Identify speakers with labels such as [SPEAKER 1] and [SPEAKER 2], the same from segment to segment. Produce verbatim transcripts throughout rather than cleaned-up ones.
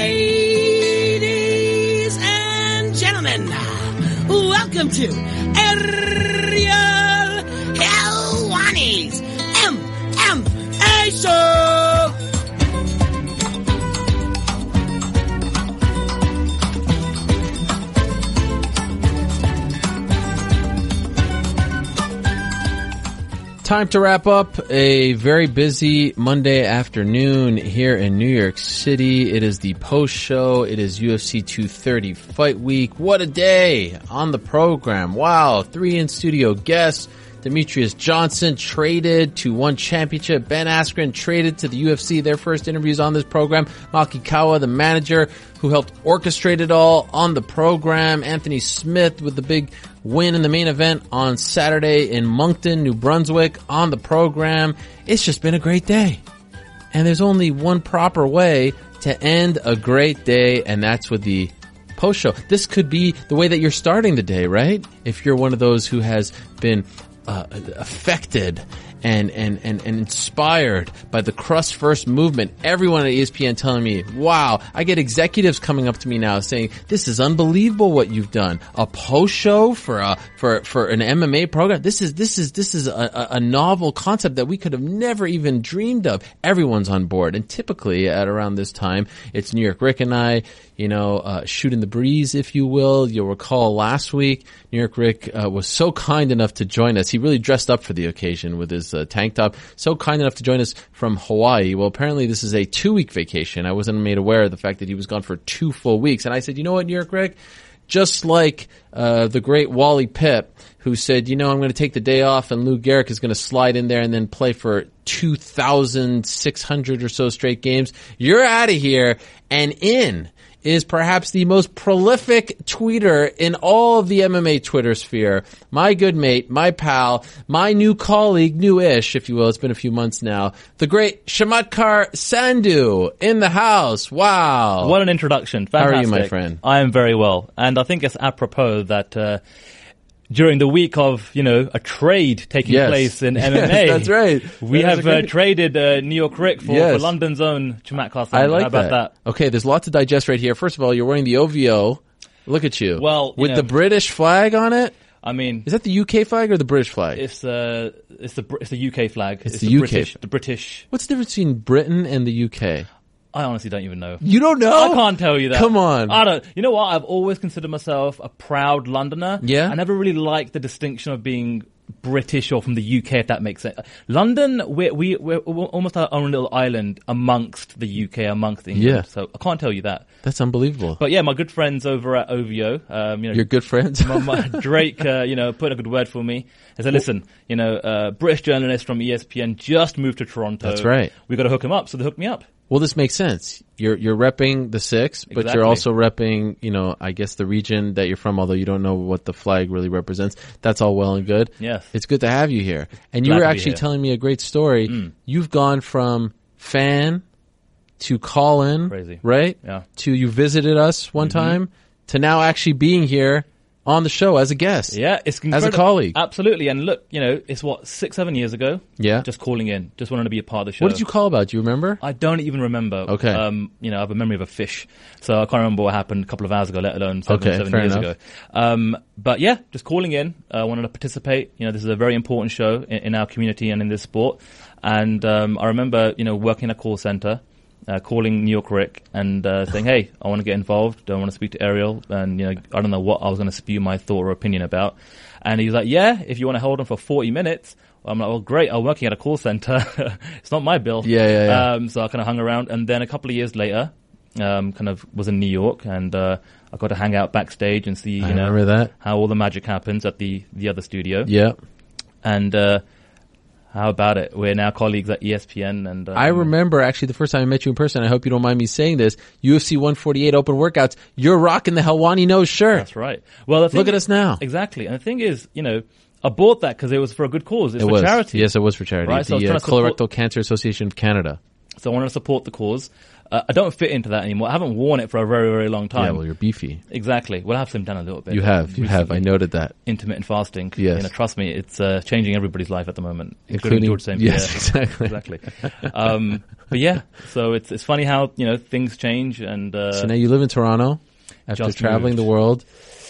[SPEAKER 1] Ladies and gentlemen, welcome to Ariel Helwani's M M A Show!
[SPEAKER 2] Time to wrap up a very busy Monday afternoon here in New York City. It is the post show. It is U F C two thirty Fight Week. What a day on the program. Wow. Three in studio guests. Demetrius Johnson traded to one championship. Ben Askren traded to the U F C. Their first interviews on this program. Maki Kawa, the manager who helped orchestrate it all on the program. Anthony Smith with the big win in the main event on Saturday in Moncton, New Brunswick on the program. It's just been a great day. And there's only one proper way to end a great day, and that's with the post show. This could be the way that you're starting the day, right? If you're one of those who has been Uh, affected and, and, and, and inspired by the crust first movement. Everyone at E S P N telling me, wow, I get executives coming up to me now saying, this is unbelievable what you've done. A post show for a, for, for an M M A program. This is, this is, this is a, a novel concept that we could have never even dreamed of. Everyone's on board. And typically at around this time, it's New York Rick and I, you know, uh, shooting the breeze, if you will. You'll recall last week, New York Rick uh, was so kind enough to join us. He really dressed up for the occasion with his uh, tank top. So kind enough to join us from Hawaii. Well, apparently this is a two-week vacation. I wasn't made aware of the fact that he was gone for two full weeks. And I said, you know what, New York Rick? Just like uh the great Wally Pipp, who said, you know, I'm going to take the day off and Lou Gehrig is going to slide in there and then play for two thousand six hundred or so straight games. You're out of here and in is perhaps the most prolific tweeter in all of the M M A Twitter sphere. My good mate, my pal, my new colleague, new-ish, if you will. It's been a few months now. The great Chamatkar Sandhu in the house. Wow.
[SPEAKER 3] What an introduction. Fantastic.
[SPEAKER 2] How are you, my friend?
[SPEAKER 3] I am very well. And I think it's apropos that uh, during the week of, you know, a trade taking
[SPEAKER 2] yes.
[SPEAKER 3] place in M M A.
[SPEAKER 2] Yes, that's right.
[SPEAKER 3] We
[SPEAKER 2] that
[SPEAKER 3] have uh, traded uh, New York Rick for,
[SPEAKER 2] yes.
[SPEAKER 3] for London's own Chamatkar Sandhu.
[SPEAKER 2] I like
[SPEAKER 3] How about that?
[SPEAKER 2] that. Okay, there's a lot to digest right here. First of all, you're wearing the O V O. Look at you.
[SPEAKER 3] Well, you
[SPEAKER 2] with
[SPEAKER 3] know,
[SPEAKER 2] the British flag on it.
[SPEAKER 3] I mean,
[SPEAKER 2] is that the U K flag or the British flag?
[SPEAKER 3] It's uh, it's the it's the U K flag.
[SPEAKER 2] It's,
[SPEAKER 3] it's
[SPEAKER 2] the,
[SPEAKER 3] the
[SPEAKER 2] U K.
[SPEAKER 3] British. The British.
[SPEAKER 2] What's the difference between Britain and the U K?
[SPEAKER 3] I honestly don't even know.
[SPEAKER 2] You don't know?
[SPEAKER 3] I can't tell you that.
[SPEAKER 2] Come on.
[SPEAKER 3] I don't. You know what? I've always considered myself a proud Londoner.
[SPEAKER 2] Yeah.
[SPEAKER 3] I never really liked the distinction of being British or from the U K, if that makes sense. London, we're, we, we're almost our own little island amongst the U K, amongst England.
[SPEAKER 2] Yeah.
[SPEAKER 3] So I can't tell you that.
[SPEAKER 2] That's unbelievable.
[SPEAKER 3] But yeah, my good friends over at O V O, um, you know,
[SPEAKER 2] your good friends.
[SPEAKER 3] my, my Drake, uh, you know, put in a good word for me. I said, listen, you know, uh, British journalist from E S P N just moved to Toronto.
[SPEAKER 2] That's right.
[SPEAKER 3] We got to hook him up, so they hooked me up.
[SPEAKER 2] Well, this makes sense. You're you're repping the six, but
[SPEAKER 3] Exactly.
[SPEAKER 2] you're also repping, you know, I guess the region that you're from, although you don't know what the flag really represents. That's all well and good.
[SPEAKER 3] Yes.
[SPEAKER 2] It's good to have you here. And you
[SPEAKER 3] Glad
[SPEAKER 2] were
[SPEAKER 3] to be
[SPEAKER 2] actually
[SPEAKER 3] here.
[SPEAKER 2] telling me a great story.
[SPEAKER 3] Mm.
[SPEAKER 2] You've gone from fan to call in,
[SPEAKER 3] Crazy.
[SPEAKER 2] right?
[SPEAKER 3] Yeah.
[SPEAKER 2] To you visited us one
[SPEAKER 3] Mm-hmm.
[SPEAKER 2] time to now actually being here on the show as a guest.
[SPEAKER 3] Yeah, it's
[SPEAKER 2] as a
[SPEAKER 3] incredible.
[SPEAKER 2] colleague.
[SPEAKER 3] Absolutely. And look, you know, it's what, six, seven years ago?
[SPEAKER 2] Yeah.
[SPEAKER 3] Just calling in. Just wanted to be a part of the show.
[SPEAKER 2] What did you call about? Do you remember?
[SPEAKER 3] I don't even remember.
[SPEAKER 2] Okay.
[SPEAKER 3] Um, you know, I have a memory of a fish. So I can't remember what happened a couple of hours ago, let alone seven,
[SPEAKER 2] Okay,
[SPEAKER 3] seven
[SPEAKER 2] fair
[SPEAKER 3] years
[SPEAKER 2] enough.
[SPEAKER 3] ago. Um, but yeah, just calling in. I uh, wanted to participate. You know, this is a very important show in, in our community and in this sport. And, um, I remember, you know, working in a call center. Uh, calling New York Rick and uh, saying, hey, I want to get involved. I want to speak to Ariel. And, you know, I don't know what I was going to spew my thought or opinion about. And he's like, yeah, if you want to hold on for forty minutes. I'm like, well, great. I'm working at a call center. It's not my bill.
[SPEAKER 2] Yeah, yeah, yeah.
[SPEAKER 3] Um, so I kind of hung around. And then a couple of years later, um, kind of was in New York and uh, I got to hang out backstage and see, you
[SPEAKER 2] I
[SPEAKER 3] know,
[SPEAKER 2] remember that.
[SPEAKER 3] how all the magic happens at the, the other studio.
[SPEAKER 2] Yeah.
[SPEAKER 3] And, uh, how about it? We're now colleagues at E S P N. And um,
[SPEAKER 2] I remember actually the first time I met you in person, I hope you don't mind me saying this, U F C one forty-eight Open Workouts, you're rocking the Helwani Nose shirt.
[SPEAKER 3] That's right. Well, the thing
[SPEAKER 2] Look at
[SPEAKER 3] is-
[SPEAKER 2] us now.
[SPEAKER 3] Exactly. And the thing is, you know, I bought that because it was for a good cause. It's
[SPEAKER 2] It
[SPEAKER 3] for
[SPEAKER 2] was.
[SPEAKER 3] charity.
[SPEAKER 2] Yes, it was for charity.
[SPEAKER 3] Right, so I was
[SPEAKER 2] The
[SPEAKER 3] trying
[SPEAKER 2] uh,
[SPEAKER 3] to support-
[SPEAKER 2] Colorectal Cancer Association of Canada.
[SPEAKER 3] So I wanted to support the cause. Uh, I don't fit into that anymore. I haven't worn it for a very, very long time.
[SPEAKER 2] Yeah, well, you're beefy.
[SPEAKER 3] Exactly. Well, I have slimmed down a little bit.
[SPEAKER 2] You have, you have. I noted that.
[SPEAKER 3] Intermittent fasting.
[SPEAKER 2] Yes.
[SPEAKER 3] You know, trust me, it's uh, changing everybody's life at the moment, including,
[SPEAKER 2] Including
[SPEAKER 3] George Saint Pierre.
[SPEAKER 2] Yes, exactly.
[SPEAKER 3] exactly. Um, but yeah, so it's it's funny how you know things change. And uh,
[SPEAKER 2] so now you live in Toronto after
[SPEAKER 3] just
[SPEAKER 2] traveling
[SPEAKER 3] moved.
[SPEAKER 2] the world,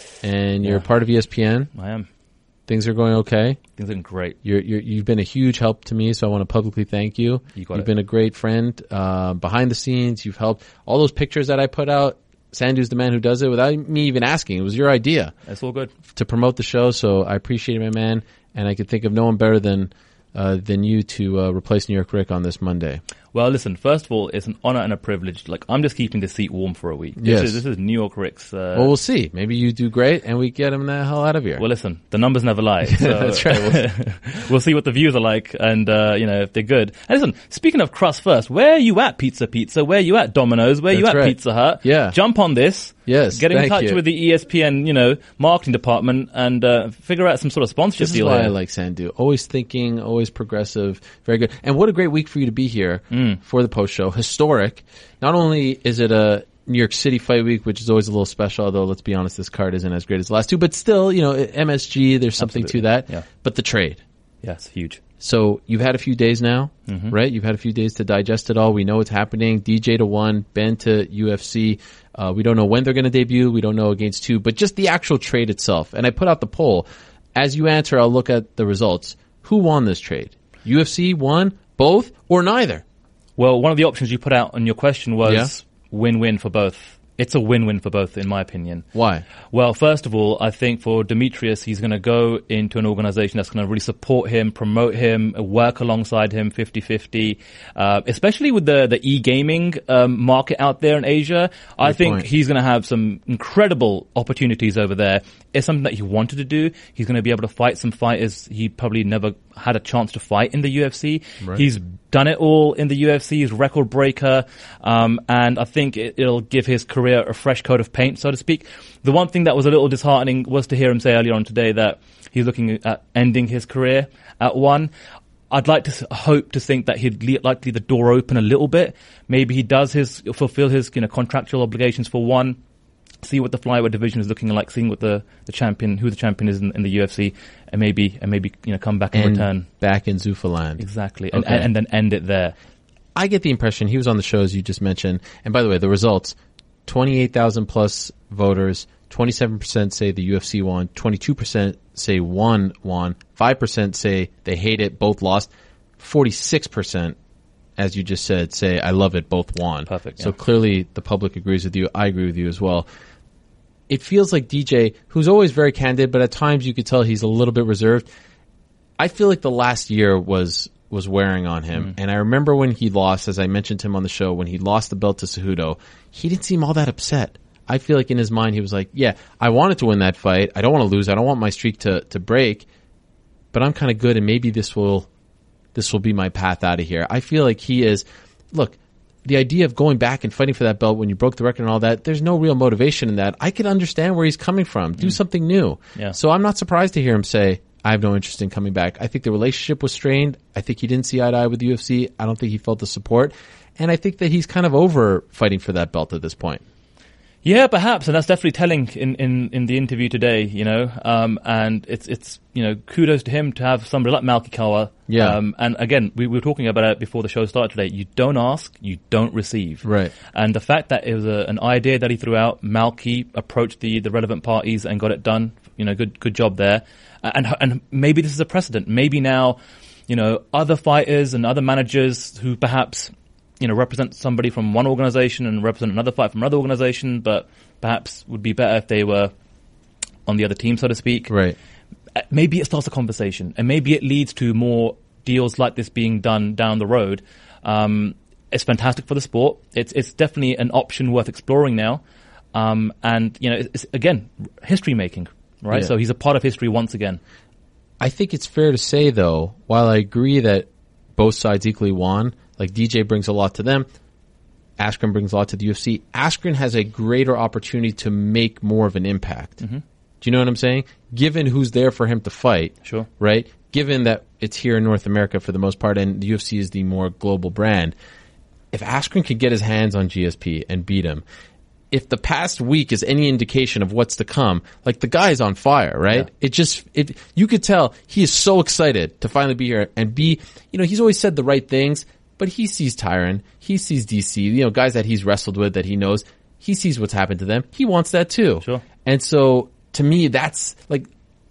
[SPEAKER 2] and you're
[SPEAKER 3] Yeah.
[SPEAKER 2] part of E S P N.
[SPEAKER 3] I am.
[SPEAKER 2] Things are going okay.
[SPEAKER 3] Things are great.
[SPEAKER 2] You're, you're, you've been a huge help to me, so I want to publicly thank you.
[SPEAKER 3] You got
[SPEAKER 2] You've
[SPEAKER 3] it.
[SPEAKER 2] been a great friend uh, behind the scenes. You've helped all those pictures that I put out. Sandu's the man who does it without me even asking. It was your idea
[SPEAKER 3] It's all good.
[SPEAKER 2] to promote the show, so I appreciate it, my man. And I could think of no one better than uh, than you to uh, replace New York Rick on this Monday.
[SPEAKER 3] Well, listen, first of all, it's an honor and a privilege. Like, I'm just keeping the seat warm for a week. This,
[SPEAKER 2] Yes.
[SPEAKER 3] is, this is New York Rick's. Uh,
[SPEAKER 2] Well, we'll see. Maybe you do great, and we get him the hell out of here.
[SPEAKER 3] Well, listen, the numbers never lie. So
[SPEAKER 2] That's right.
[SPEAKER 3] We'll, we'll see what the views are like, and uh, you know if they're good. And listen, speaking of crust, first, where are you at, Pizza Pizza? Where are you at, Domino's? Where are you
[SPEAKER 2] That's
[SPEAKER 3] at,
[SPEAKER 2] right.
[SPEAKER 3] Pizza Hut?
[SPEAKER 2] Yeah.
[SPEAKER 3] Jump on this.
[SPEAKER 2] Yes,
[SPEAKER 3] Get in
[SPEAKER 2] thank
[SPEAKER 3] touch
[SPEAKER 2] you.
[SPEAKER 3] with the E S P N, you know, marketing department, and uh, figure out some sort of sponsorship
[SPEAKER 2] This is
[SPEAKER 3] deal.
[SPEAKER 2] why
[SPEAKER 3] here.
[SPEAKER 2] I like Sandu. Always thinking, always progressive, very good. And what a great week for you to be here
[SPEAKER 3] Mm.
[SPEAKER 2] for the post show. Historic. Not only is it a New York City fight week, which is always a little special, although let's be honest, this card isn't as great as the last two, but still, you know, M S G, there's something
[SPEAKER 3] Absolutely.
[SPEAKER 2] to that.
[SPEAKER 3] Yeah.
[SPEAKER 2] But the trade.
[SPEAKER 3] Yes, huge.
[SPEAKER 2] So you've had a few days now,
[SPEAKER 3] Mm-hmm.
[SPEAKER 2] right? You've had a few days to digest it all. We know what's happening. D J to one, Ben to U F C. Uh, we don't know when they're going to debut. We don't know against two, but just the actual trade itself. And I put out the poll. As you answer, I'll look at the results. Who won this trade? U F C won, both, or neither?
[SPEAKER 3] Well, one of the options you put out on your question was
[SPEAKER 2] Yeah.
[SPEAKER 3] win-win for both. It's a win-win for both, in my opinion.
[SPEAKER 2] Why?
[SPEAKER 3] Well, first of all, I think for Demetrius, he's going to go into an organization that's going to really support him, promote him, work alongside him fifty-fifty, uh, especially with the, the e-gaming um, market out there in Asia. I
[SPEAKER 2] Good
[SPEAKER 3] think
[SPEAKER 2] point.
[SPEAKER 3] he's going to have some incredible opportunities over there. It's something that he wanted to do. He's going to be able to fight some fighters he probably never had a chance to fight in the U F C.
[SPEAKER 2] Right.
[SPEAKER 3] He's done it all in the U F C. He's a record breaker. Um, and I think it, it'll give his career a fresh coat of paint, so to speak. The one thing that was a little disheartening was to hear him say earlier on today that he's looking at ending his career at one. I'd like to s- hope to think that he'd le- like to leave the door open a little bit. Maybe he does his, fulfill his, you know, contractual obligations for one. See what the flyweight division is looking like, seeing what the, the champion, who the champion is in, in the U F C, and maybe, and maybe, you know, come back and,
[SPEAKER 2] And
[SPEAKER 3] return.
[SPEAKER 2] back in Zuffaland.
[SPEAKER 3] Exactly. And,
[SPEAKER 2] Okay.
[SPEAKER 3] and, and then end it there.
[SPEAKER 2] I get the impression he was on the shows you just mentioned. And by the way, the results, twenty-eight thousand plus voters, twenty-seven percent say the U F C won, twenty-two percent say one won, five percent say they hate it, both lost, forty-six percent, as you just said, say I love it, both won.
[SPEAKER 3] Perfect,
[SPEAKER 2] So
[SPEAKER 3] yeah.
[SPEAKER 2] clearly the public agrees with you. I agree with you as well. It feels like D J, who's always very candid, but at times you could tell he's a little bit reserved. I feel like the last year was was wearing on him.
[SPEAKER 3] Mm.
[SPEAKER 2] And I remember when he lost, as I mentioned to him on the show, when he lost the belt to Cejudo, he didn't seem all that upset. I feel like in his mind he was like, yeah, I wanted to win that fight. I don't want to lose. I don't want my streak to, to break. But I'm kind of good, and maybe this will this will be my path out of here. I feel like he is, look, the idea of going back and fighting for that belt when you broke the record and all that, there's no real motivation in that. I can understand where he's coming from. Do something new.
[SPEAKER 3] Yeah.
[SPEAKER 2] So I'm not surprised to hear him say, I have no interest in coming back. I think the relationship was strained. I think he didn't see eye to eye with the U F C. I don't think he felt the support. And I think that he's kind of over fighting for that belt at this point.
[SPEAKER 3] Yeah, perhaps, and that's definitely telling in, in, in the interview today, you know, um, and it's, it's, you know, kudos to him to have somebody like Malki Kawa.
[SPEAKER 2] Yeah.
[SPEAKER 3] Um, and again, we, we were talking about it before the show started today. You don't ask, you don't receive.
[SPEAKER 2] Right.
[SPEAKER 3] And the fact that it was a, an idea that he threw out, Malki approached the, the relevant parties and got it done, you know, good, good job there. And, and maybe this is a precedent. Maybe now, you know, other fighters and other managers who perhaps, you know, represent somebody from one organization and represent another fight from another organization, but perhaps would be better if they were on the other team, so to speak.
[SPEAKER 2] Right.
[SPEAKER 3] Maybe it starts a conversation, and maybe it leads to more deals like this being done down the road. Um, it's fantastic for the sport. It's it's definitely an option worth exploring now. Um, and you know, it's, again, history making, right?
[SPEAKER 2] Yeah.
[SPEAKER 3] So he's a part of history once again.
[SPEAKER 2] I think it's fair to say, though, while I agree that both sides equally won, like D J brings a lot to them, Askren brings a lot to the U F C. Askren has a greater opportunity to make more of an impact.
[SPEAKER 3] Mm-hmm.
[SPEAKER 2] Do you know what I'm saying? Given who's there for him to fight,
[SPEAKER 3] Sure.
[SPEAKER 2] right? Given that it's here in North America for the most part, and the U F C is the more global brand, if Askren could get his hands on G S P and beat him, if the past week is any indication of what's to come, like the guy is on fire, right?
[SPEAKER 3] Yeah.
[SPEAKER 2] It just, it, you could tell he is so excited to finally be here and be, you know, he's always said the right things, but he sees Tyron, he sees D C, you know, guys that he's wrestled with that he knows, he sees what's happened to them. He wants that too.
[SPEAKER 3] Sure.
[SPEAKER 2] And so to me, that's like,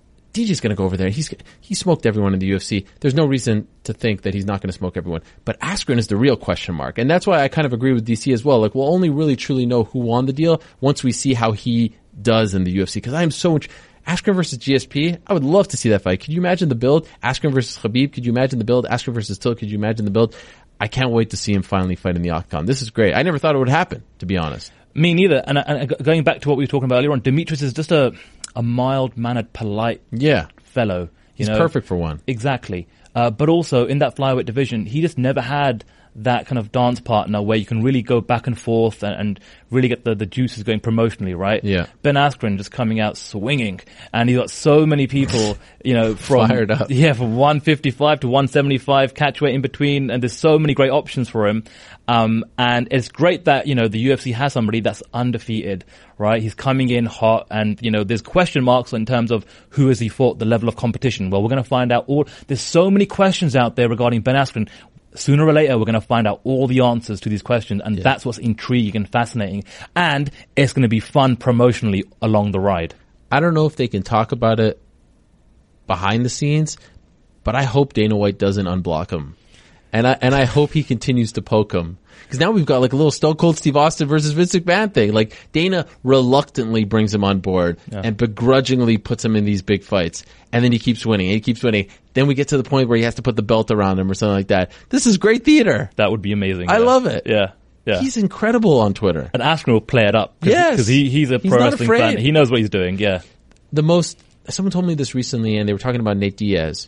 [SPEAKER 2] D J's going to go over there. He's he smoked everyone in the U F C. There's no reason to think that he's not going to smoke everyone. But Askren is the real question mark. And that's why I kind of agree with D C as well. Like, we'll only really truly know who won the deal once we see how he does in the U F C. Because I am so much... Askren versus G S P, I would love to see that fight. Could you imagine the build? Askren versus Khabib, could you imagine the build? Askren versus Till, could you imagine the build? I can't wait to see him finally fight in the Octagon. This is great. I never thought it would happen, to be honest.
[SPEAKER 3] Me neither. And, and going back to what we were talking about earlier on, Demetrius is just a, a mild-mannered, polite
[SPEAKER 2] Yeah.
[SPEAKER 3] fellow. You
[SPEAKER 2] He's
[SPEAKER 3] know?
[SPEAKER 2] perfect for one.
[SPEAKER 3] Exactly. Uh, but also in that flyweight division, he just never had that kind of dance partner where you can really go back and forth and, and really get the, the juices going promotionally, right?
[SPEAKER 2] Yeah.
[SPEAKER 3] Ben Askren just coming out swinging, and he got so many people, you know, from
[SPEAKER 2] Fired up.
[SPEAKER 3] yeah, from one fifty-five to one seventy-five catchweight in between, and there's so many great options for him. Um, and it's great that, you know, the U F C has somebody that's undefeated, right? He's coming in hot, and, you know, there's question marks in terms of who has he fought, the level of competition. Well, we're going to find out all, there's so many questions out there regarding Ben Askren. Sooner or later, we're going to find out all the answers to these questions, and yeah. that's what's intriguing and fascinating. And it's going to be fun promotionally along the ride.
[SPEAKER 2] I don't know if they can talk about it behind the scenes, but I hope Dana White doesn't unblock him. And I, and I hope he continues to poke him. Cause now we've got like a little Stone Cold Steve Austin versus Vince McMahon thing. Like Dana reluctantly brings him on board yeah. and begrudgingly puts him in these big fights. And then he keeps winning and he keeps winning. Then we get to the point where he has to put the belt around him or something like that. This is great theater.
[SPEAKER 3] That would be amazing.
[SPEAKER 2] I
[SPEAKER 3] yeah.
[SPEAKER 2] love it.
[SPEAKER 3] Yeah. Yeah.
[SPEAKER 2] He's incredible on Twitter.
[SPEAKER 3] And Askren will play it up. Cause,
[SPEAKER 2] yes.
[SPEAKER 3] Cause he, he's a
[SPEAKER 2] he's
[SPEAKER 3] pro wrestling fan. He knows what he's doing. Yeah.
[SPEAKER 2] The most, someone told me this recently and they were talking about Nate Diaz.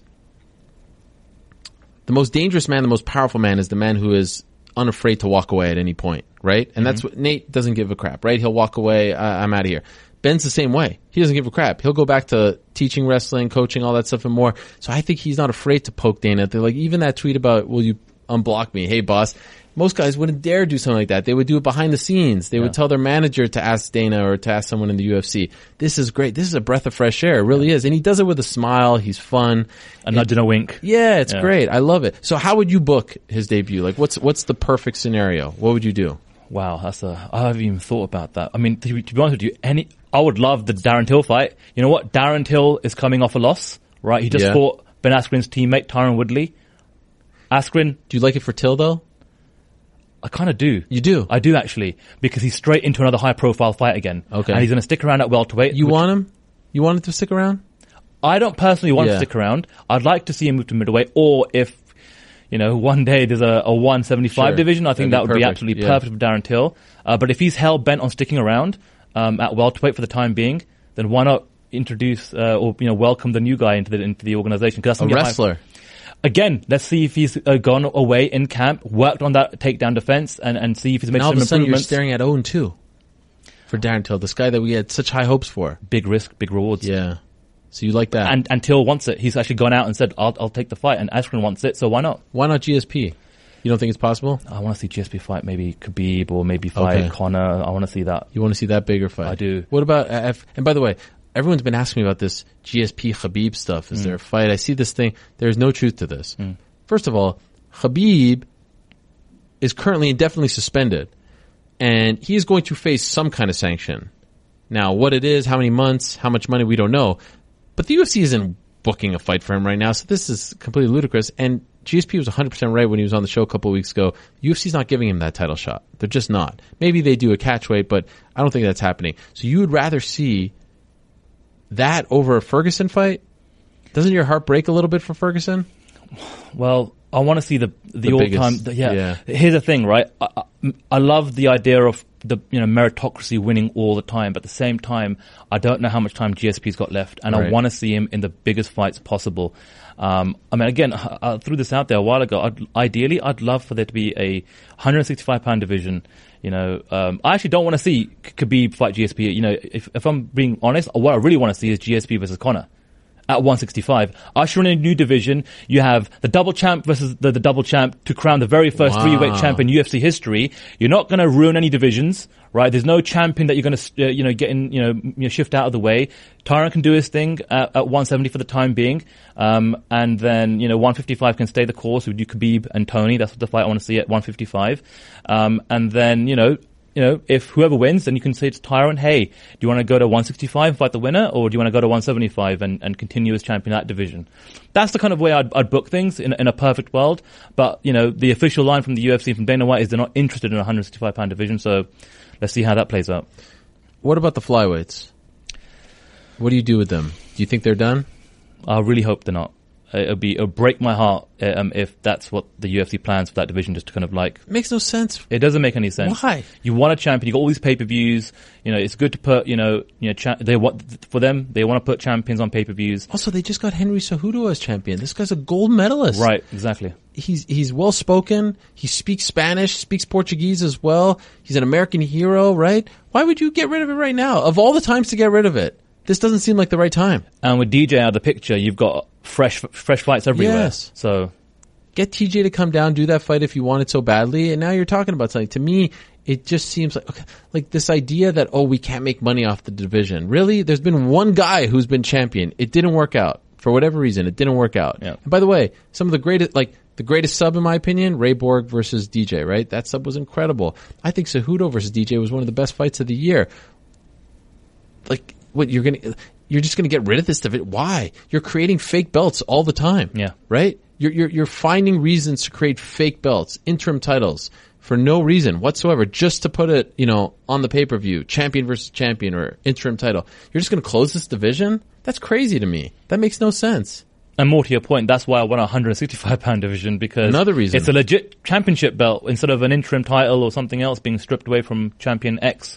[SPEAKER 2] The most dangerous man, the most powerful man is the man who is unafraid to walk away at any point, right? And mm-hmm. that's what Nate doesn't give a crap, right? He'll walk away. Uh, I'm out of here. Ben's the same way. He doesn't give a crap. He'll go back to teaching wrestling, coaching, all that stuff and more. So I think he's not afraid to poke Dana. They're like, even that tweet about, will you unblock me? Hey, boss. Most guys wouldn't dare do something like that. They would do it behind the scenes. They yeah. would tell their manager to ask Dana or to ask someone in the U F C. This is great. This is a breath of fresh air. It really is. And he does it with a smile. He's fun.
[SPEAKER 3] A nudge and a wink.
[SPEAKER 2] Yeah, it's
[SPEAKER 3] yeah.
[SPEAKER 2] great. I love it. So how would you book his debut? Like what's, what's the perfect scenario? What would you do?
[SPEAKER 3] Wow, that's a, I haven't even thought about that. I mean, to, to be honest with you, any, I would love the Darren Till fight. You know what? Darren Till is coming off a loss, right? He just yeah. fought Ben Askren's teammate, Tyron Woodley. Askren.
[SPEAKER 2] Do you like it for Till though?
[SPEAKER 3] I kind of do.
[SPEAKER 2] You do?
[SPEAKER 3] I do actually, because he's straight into another high profile fight again.
[SPEAKER 2] Okay.
[SPEAKER 3] And he's going to stick around at welterweight.
[SPEAKER 2] You want him? You want him to stick around?
[SPEAKER 3] I don't personally want
[SPEAKER 2] yeah.
[SPEAKER 3] him to stick around. I'd like to see him move to middleweight, or if, you know, one day there's a, a one seventy-five
[SPEAKER 2] sure.
[SPEAKER 3] division, I think
[SPEAKER 2] That'd
[SPEAKER 3] that
[SPEAKER 2] be
[SPEAKER 3] would
[SPEAKER 2] perfect.
[SPEAKER 3] be absolutely
[SPEAKER 2] yeah.
[SPEAKER 3] perfect for Darren Till. Uh, but if he's hell bent on sticking around, um, at welterweight for the time being, then why not introduce, uh, or, you know, welcome the new guy into the, into the organization? Cause that's
[SPEAKER 2] a wrestler.
[SPEAKER 3] High. Again, let's see if he's uh, gone away in camp, worked on that takedown defense, and, and see if he's made
[SPEAKER 2] and all
[SPEAKER 3] some
[SPEAKER 2] of a sudden
[SPEAKER 3] improvements.
[SPEAKER 2] You're staring at oh and two for Darren Till, this guy that we had such high hopes for.
[SPEAKER 3] Big risk, big rewards.
[SPEAKER 2] Yeah. So you like that.
[SPEAKER 3] And, and Till wants it. He's actually gone out and said, I'll, I'll take the fight. And Askren wants it, so why not?
[SPEAKER 2] Why not G S P? You don't think it's possible?
[SPEAKER 3] I want to see G S P fight maybe Khabib or maybe fight
[SPEAKER 2] okay.
[SPEAKER 3] Conor. I want to see that.
[SPEAKER 2] You want to see that bigger fight?
[SPEAKER 3] I do.
[SPEAKER 2] What about, uh, if, and by the way, everyone's been asking me about this G S P Khabib stuff. Is mm. there a fight? I see this thing. There's no truth to this. Mm. First of all, Khabib is currently indefinitely suspended, and he is going to face some kind of sanction. Now, what it is, how many months, how much money, we don't know. But the U F C isn't booking a fight for him right now, so this is completely ludicrous. And G S P was one hundred percent right when he was on the show a couple of weeks ago. U F C's not giving him that title shot. They're just not. Maybe they do a catch weight, but I don't think that's happening. So you would rather see that over a Ferguson fight? Doesn't your heart break a little bit for Ferguson?
[SPEAKER 3] Well, I want to see the the,
[SPEAKER 2] the
[SPEAKER 3] all-time.
[SPEAKER 2] biggest,
[SPEAKER 3] The, yeah.
[SPEAKER 2] yeah.
[SPEAKER 3] Here's the thing, right? I, I, I love the idea of the you know meritocracy winning all the time, but at the same time, I don't know how much time G S P's got left, and right. I want to see him in the biggest fights possible. Um, I mean, again, I, I threw this out there a while ago. I'd, ideally, I'd love for there to be a one sixty-five pound division. You know, um, I actually don't want to see Khabib fight G S P. You know, if if I'm being honest, what I really want to see is G S P versus Conor. at one sixty-five. Usher in a new division. You have the double champ versus the, the double champ to crown the very first
[SPEAKER 2] Wow.
[SPEAKER 3] three-weight champ in U F C history. You're not going to ruin any divisions, right? There's no champion that you're going to, uh, you know, get in, you know, you know, shift out of the way. Tyron can do his thing at, at one seventy for the time being. Um, and then, you know, one fifty-five can stay the course. We do Khabib and Tony. That's the fight I want to see at one fifty-five. Um, and then, you know, You know, if whoever wins, then you can say to Tyron, hey, do you want to go to one sixty-five and fight the winner, or do you want to go to one seventy-five and, and continue as champion of that division? That's the kind of way I'd, I'd book things in, in a perfect world. But, you know, the official line from the U F C, from Dana White, is they're not interested in a one sixty-five pound division. So let's see how that plays out.
[SPEAKER 2] What about the flyweights? What do you do with them? Do you think they're done?
[SPEAKER 3] I really hope they're not. It'll be, it'll break my heart um, if that's what the U F C plans for that division, just to kind of like...
[SPEAKER 2] It makes no sense.
[SPEAKER 3] It doesn't make any sense.
[SPEAKER 2] Why?
[SPEAKER 3] You want a champion, you got all these pay-per-views, you know, it's good to put, you know, you know, cha- they want, for them, they want to put champions on pay-per-views.
[SPEAKER 2] Also, they just got Henry Cejudo as champion. This guy's a gold medalist.
[SPEAKER 3] Right, exactly.
[SPEAKER 2] He's he's well spoken. He speaks Spanish, speaks Portuguese as well. He's an American hero, right? Why would you get rid of it right now? Of all the times to get rid of it, this doesn't seem like the right time.
[SPEAKER 3] And with D J out of the picture, you've got fresh fresh fights everywhere.
[SPEAKER 2] Yes.
[SPEAKER 3] So
[SPEAKER 2] get T J to come down, do that fight if you want it so badly, and now you're talking about something. To me, it just seems like okay, like this idea that, oh, we can't make money off the division. Really? There's been one guy who's been champion. It didn't work out. For whatever reason, it didn't work out.
[SPEAKER 3] Yeah.
[SPEAKER 2] And by the way, some of the greatest, like the greatest sub in my opinion, Ray Borg versus D J, right? That sub was incredible. I think Cejudo versus D J was one of the best fights of the year. Like, what, you're gonna... You're just going to get rid of this stuff. Why? You're creating fake belts all the time.
[SPEAKER 3] Yeah.
[SPEAKER 2] Right? You're, you're, you're finding reasons to create fake belts, interim titles, for no reason whatsoever, just to put it, you know, on the pay-per-view, champion versus champion or interim title. You're just going to close this division? That's crazy to me. That makes no sense.
[SPEAKER 3] And more to your point, that's why I want a one sixty-five pound division, because
[SPEAKER 2] Another reason.
[SPEAKER 3] It's a legit championship belt instead of an interim title or something else being stripped away from champion X.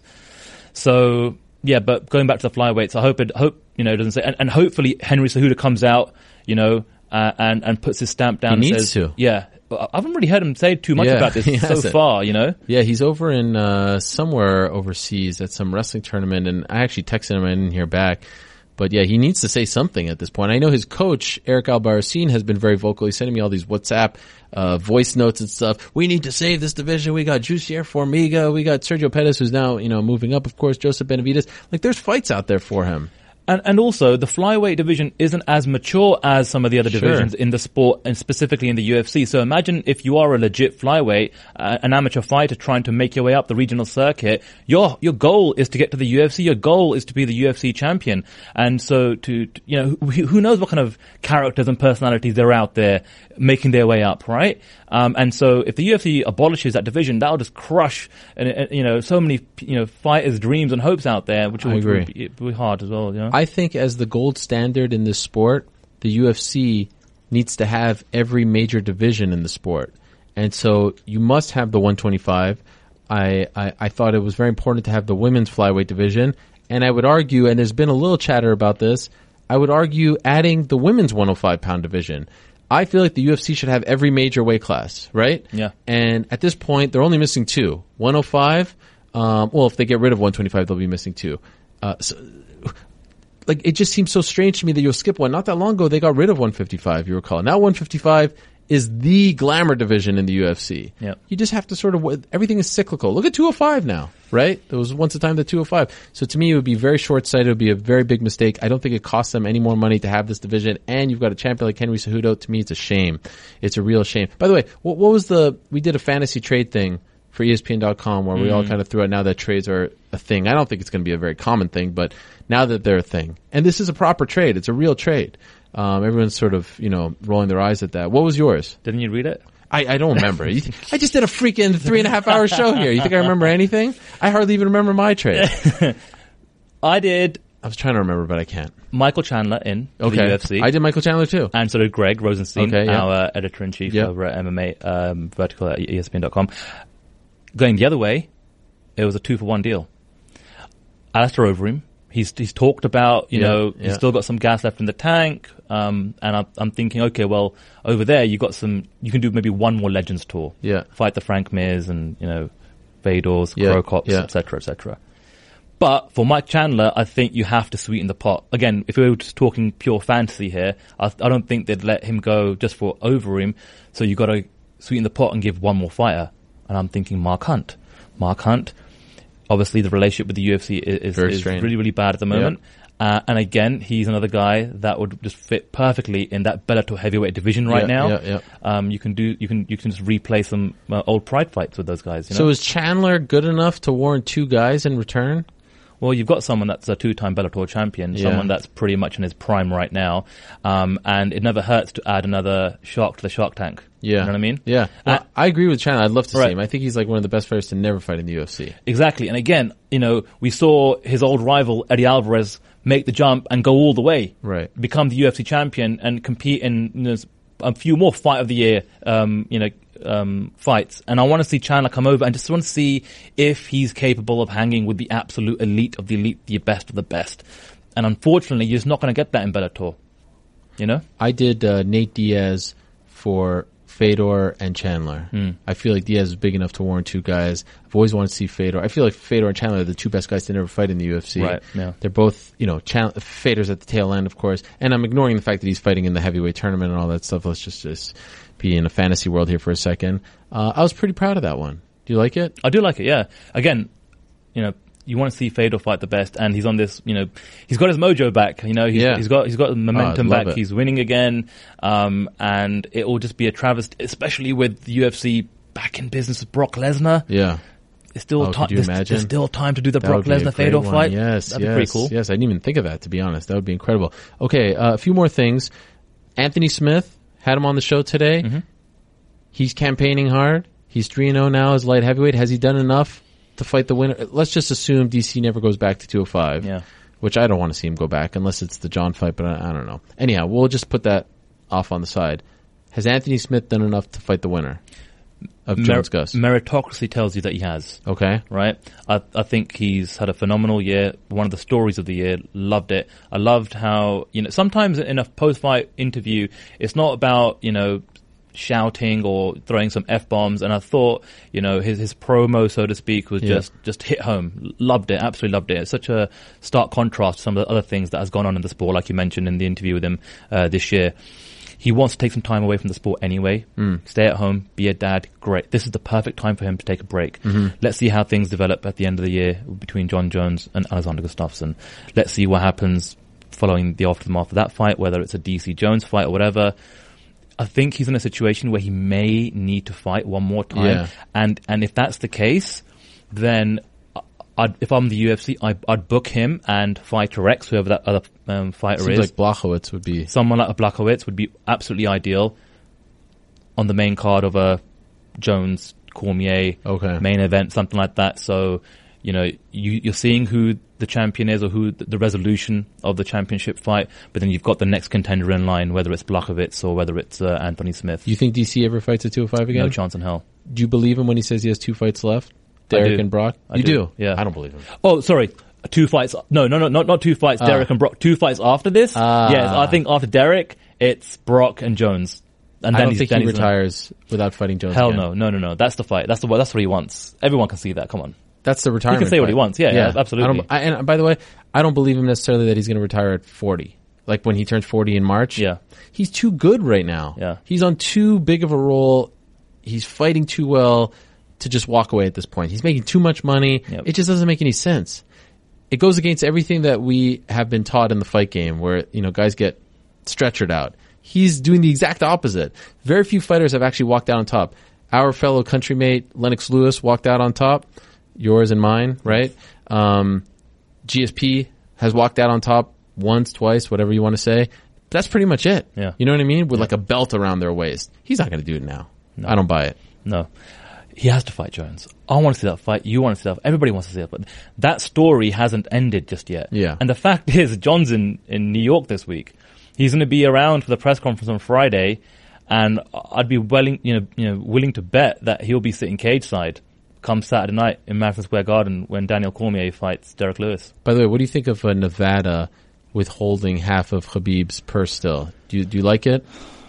[SPEAKER 3] So... Yeah, but going back to the flyweights, I hope it, hope, you know, it doesn't say, and, and hopefully Henry Cejudo comes out, you know, uh, and, and puts his stamp down.
[SPEAKER 2] He
[SPEAKER 3] and
[SPEAKER 2] needs
[SPEAKER 3] says,
[SPEAKER 2] to.
[SPEAKER 3] Yeah. I haven't really heard him say too much
[SPEAKER 2] Yeah,
[SPEAKER 3] about this
[SPEAKER 2] he
[SPEAKER 3] so
[SPEAKER 2] hasn't.
[SPEAKER 3] far, you know?
[SPEAKER 2] Yeah, he's over in, uh, somewhere overseas at some wrestling tournament, and I actually texted him, I didn't hear back. But yeah, he needs to say something at this point. I know his coach, Eric Albarracin, has been very vocal. He's sending me all these WhatsApp, uh, voice notes and stuff. We need to save this division. We got Jussier Formiga. We got Sergio Pettis, who's now, you know, moving up, of course, Joseph Benavidez. Like, there's fights out there for him.
[SPEAKER 3] And, and also, the flyweight division isn't as mature as some of the other
[SPEAKER 2] Sure.
[SPEAKER 3] divisions in the sport, and specifically in the U F C. So imagine if you are a legit flyweight, uh, an amateur fighter trying to make your way up the regional circuit. Your your goal is to get to the U F C. Your goal is to be the U F C champion. And so, to, to you know, who, who knows what kind of characters and personalities are out there making their way up, right? Um, and so, if the U F C abolishes that division, that'll just crush, and, and you know, so many you know fighters' dreams and hopes out there, which,
[SPEAKER 2] I
[SPEAKER 3] which
[SPEAKER 2] agree.
[SPEAKER 3] would be, be hard as well. You know.
[SPEAKER 2] I think as the gold standard in this sport, the U F C needs to have every major division in the sport. And so you must have the one twenty-five. I, I, I thought it was very important to have the women's flyweight division. And I would argue, and there's been a little chatter about this, I would argue adding the women's one oh five pound division. I feel like the U F C should have every major weight class, right?
[SPEAKER 3] Yeah.
[SPEAKER 2] And at this point, they're only missing two. one oh five, um, well, if they get rid of one twenty-five, they'll be missing two. Uh, so, like, it just seems so strange to me that you'll skip one. Not that long ago, they got rid of one fifty-five, you recall. Now one fifty-five is the glamour division in the U F C.
[SPEAKER 3] Yep.
[SPEAKER 2] You just have to sort of, everything is cyclical. Look at two oh five now, right? There was once a time that two oh five. So to me, it would be very short-sighted. It would be a very big mistake. I don't think it costs them any more money to have this division. And you've got a champion like Henry Cejudo. To me, it's a shame. It's a real shame. By the way, what, what was the, we did a fantasy trade thing for E S P N dot com where we all kind of threw out now that trades are a thing. I don't think it's going to be a very common thing, but now that they're a thing. And this is a proper trade. It's a real trade. Um, everyone's sort of, you know, rolling their eyes at that. What was yours?
[SPEAKER 3] Didn't you read it?
[SPEAKER 2] I, I don't remember. You th- I just did a freaking three and a half hour show here. You think I remember anything? I hardly even remember my trade.
[SPEAKER 3] I did
[SPEAKER 2] I was trying to remember, but I can't.
[SPEAKER 3] Michael Chandler in for
[SPEAKER 2] Okay.
[SPEAKER 3] the U F C.
[SPEAKER 2] I did Michael Chandler too.
[SPEAKER 3] And so did Greg Rosenstein,
[SPEAKER 2] Okay, yeah.
[SPEAKER 3] our editor-in-chief
[SPEAKER 2] Yeah.
[SPEAKER 3] over at M M A um, Vertical at E S P N dot com. Going the other way, it was a two-for-one deal. Alistair Overeem, he's he's talked about, you
[SPEAKER 2] Yeah,
[SPEAKER 3] know,
[SPEAKER 2] yeah.
[SPEAKER 3] he's still got some gas left in the tank, um, and I'm, I'm thinking, okay, well, over there you got some, you can do maybe one more Legends tour.
[SPEAKER 2] Yeah.
[SPEAKER 3] Fight the Frank Mirs and, you know, Vadors,
[SPEAKER 2] Yeah,
[SPEAKER 3] Crow Cops,
[SPEAKER 2] yeah.
[SPEAKER 3] et cetera, et cetera. But for Mike Chandler, I think you have to sweeten the pot. Again, if we were just talking pure fantasy here, I, I don't think they'd let him go just for Overeem. So you got to sweeten the pot and give one more fighter. And I'm thinking Mark Hunt. Mark Hunt, obviously the relationship with the U F C is, is, is really, really bad at the moment. Yep. Uh, and again, he's another guy that would just fit perfectly in that Bellator heavyweight division right
[SPEAKER 2] yeah,
[SPEAKER 3] now.
[SPEAKER 2] Yeah, yeah.
[SPEAKER 3] Um, you can do, you can, you can just replay some uh, old Pride fights with those guys. You know?
[SPEAKER 2] So is Chandler good enough to warrant two guys in return?
[SPEAKER 3] Well, you've got someone that's a two-time Bellator champion,
[SPEAKER 2] yeah.
[SPEAKER 3] someone that's pretty much in his prime right now, um, and it never hurts to add another shark to the shark tank.
[SPEAKER 2] Yeah.
[SPEAKER 3] You know what I mean?
[SPEAKER 2] Yeah. Well, uh, I agree with Chandler. I'd love to
[SPEAKER 3] right.
[SPEAKER 2] see him. I think he's like one of the best fighters to never fight in the U F C.
[SPEAKER 3] Exactly. And again, you know, we saw his old rival, Eddie Alvarez, make the jump and go all the way.
[SPEAKER 2] Right.
[SPEAKER 3] Become the U F C champion and compete in, you know, a few more fight of the year, um, you know, um, fights. And I want to see Chandler come over and just want to see if he's capable of hanging with the absolute elite of the elite, the best of the best. And unfortunately, you're just not going to get that in Bellator. You know?
[SPEAKER 2] I did uh, Nate Diaz for Fedor and Chandler.
[SPEAKER 3] Mm.
[SPEAKER 2] I feel like Diaz is big enough to warrant two guys. I've always wanted to see Fedor. I feel like Fedor and Chandler are the two best guys to never fight in the U F C.
[SPEAKER 3] Right, yeah.
[SPEAKER 2] They're both, you know, Chan- Fedor's at the tail end, of course. And I'm ignoring the fact that he's fighting in the heavyweight tournament and all that stuff. Let's just, just be in a fantasy world here for a second. Uh, I was pretty proud of that one. Do you like it?
[SPEAKER 3] I do like it, yeah. Again, you know, you want to see Fedor fight the best, and he's on this, you know, he's got his mojo back, you know, he's,
[SPEAKER 2] yeah.
[SPEAKER 3] he's got, he's got momentum
[SPEAKER 2] oh,
[SPEAKER 3] back,
[SPEAKER 2] it.
[SPEAKER 3] he's winning again, um, and it will just be a travesty, especially with the U F C back in business with Brock Lesnar.
[SPEAKER 2] Yeah.
[SPEAKER 3] It's still
[SPEAKER 2] oh,
[SPEAKER 3] time,
[SPEAKER 2] there's,
[SPEAKER 3] there's still time to do the
[SPEAKER 2] that
[SPEAKER 3] Brock Lesnar Fedor
[SPEAKER 2] one.
[SPEAKER 3] fight.
[SPEAKER 2] Yes,
[SPEAKER 3] That'd
[SPEAKER 2] yes,
[SPEAKER 3] be pretty cool.
[SPEAKER 2] Yes, I didn't even think of that, to be honest. That would be incredible. Okay, uh, a few more things. Anthony Smith, had him on the show today.
[SPEAKER 3] Mm-hmm.
[SPEAKER 2] He's campaigning hard. He's three and oh now as light heavyweight. Has he done enough to fight the winner? Let's just assume D C never goes back to two oh five.
[SPEAKER 3] Yeah.
[SPEAKER 2] Which I don't want to see him go back unless it's the John fight, but I, I don't know. Anyhow, we'll just put that off on the side. Has Anthony Smith done enough to fight the winner of Jones Gus?
[SPEAKER 3] Meritocracy tells you that he has.
[SPEAKER 2] Okay.
[SPEAKER 3] Right? I, I think he's had a phenomenal year. One of the stories of the year. Loved it. I loved how, you know, sometimes in a post-fight interview, it's not about, you know, shouting or throwing some F-bombs, and I thought, you know, his his promo, so to speak, was
[SPEAKER 2] yeah.
[SPEAKER 3] just just hit home. Loved it, absolutely loved it. It's such a stark contrast to some of the other things that has gone on in the sport, like you mentioned in the interview with him uh, this year. He wants to take some time away from the sport anyway.
[SPEAKER 2] Mm.
[SPEAKER 3] Stay at home, be a dad, great. This is the perfect time for him to take a break.
[SPEAKER 2] Mm-hmm.
[SPEAKER 3] Let's see how things develop at the end of the year between John Jones and Alexander Gustafsson. Let's see what happens following the aftermath of that fight, whether it's a D C Jones fight or whatever. I think he's in a situation where he may need to fight one more time.
[SPEAKER 2] Yeah.
[SPEAKER 3] And and if that's the case, then I'd, if I'm the U F C, I'd, I'd book him and Fighter X, whoever that other um, fighter
[SPEAKER 2] Seems
[SPEAKER 3] is.
[SPEAKER 2] like Blachowicz would be...
[SPEAKER 3] Someone like a Blachowicz would be absolutely ideal on the main card of a Jones, Cormier
[SPEAKER 2] okay.
[SPEAKER 3] main event, something like that. So, you know, you, you're seeing who the champion is or who the, the resolution of the championship fight, but then you've got the next contender in line, whether it's Blachowicz or whether it's uh, Anthony Smith.
[SPEAKER 2] You think D C ever fights at two oh five again?
[SPEAKER 3] No chance in hell.
[SPEAKER 2] Do you believe him when he says he has two fights left? Derek
[SPEAKER 3] do.
[SPEAKER 2] and Brock?
[SPEAKER 3] I
[SPEAKER 2] you
[SPEAKER 3] do.
[SPEAKER 2] do?
[SPEAKER 3] Yeah.
[SPEAKER 2] I don't believe him.
[SPEAKER 3] Oh, sorry. Two fights. No, no, no, not, not two fights,
[SPEAKER 2] Ah.
[SPEAKER 3] Derek and Brock. Two fights after this.
[SPEAKER 2] Ah.
[SPEAKER 3] Yes, I think after Derek, it's Brock and Jones. And
[SPEAKER 2] I
[SPEAKER 3] then
[SPEAKER 2] don't
[SPEAKER 3] he's,
[SPEAKER 2] think
[SPEAKER 3] then
[SPEAKER 2] he
[SPEAKER 3] he's
[SPEAKER 2] retires without fighting Jones
[SPEAKER 3] Hell
[SPEAKER 2] again.
[SPEAKER 3] no, no, no, no. That's the fight. That's the that's what he wants. Everyone can see that. Come on.
[SPEAKER 2] That's the retirement
[SPEAKER 3] He can say what
[SPEAKER 2] fight.
[SPEAKER 3] he wants. Yeah, yeah, absolutely.
[SPEAKER 2] I don't, I, and by the way, I don't believe him necessarily that he's going to retire at forty. Like when he turns forty in March.
[SPEAKER 3] Yeah.
[SPEAKER 2] He's too good right now.
[SPEAKER 3] Yeah.
[SPEAKER 2] He's on too big of a role. He's fighting too well to just walk away at this point. He's making too much money.
[SPEAKER 3] Yep.
[SPEAKER 2] It just doesn't make any sense. It goes against everything that we have been taught in the fight game where, you know, guys get stretchered out. He's doing the exact opposite. Very few fighters have actually walked out on top. Our fellow countrymate Lennox Lewis walked out on top. Yours and mine, right? Um, G S P has walked out on top once, twice, whatever you want to say. That's pretty much it.
[SPEAKER 3] Yeah.
[SPEAKER 2] You know what I mean? With
[SPEAKER 3] Yeah.
[SPEAKER 2] like a belt around their waist. He's not going to do it now.
[SPEAKER 3] No.
[SPEAKER 2] I don't buy it.
[SPEAKER 3] No. He has to fight Jones. I want to see that fight. You want to see that. Everybody wants to see it. But that story hasn't ended just yet.
[SPEAKER 2] Yeah.
[SPEAKER 3] And the fact is, John's in, in New York this week. He's going to be around for the press conference on Friday, and I'd be willing, you know, you know, willing to bet that he'll be sitting cage side come Saturday night in Madison Square Garden when Daniel Cormier fights Derek Lewis.
[SPEAKER 2] By the way, what do you think of uh, Nevada withholding half of Khabib's purse still? Do you, do you like it?